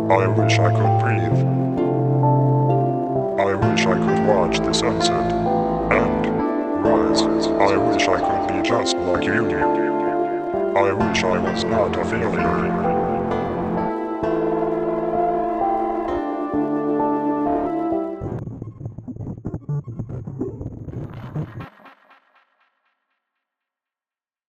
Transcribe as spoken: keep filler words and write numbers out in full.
I wish I could breathe. I wish I could watch the sunset and rise. I wish I could be just like you. I wish I was not a failure.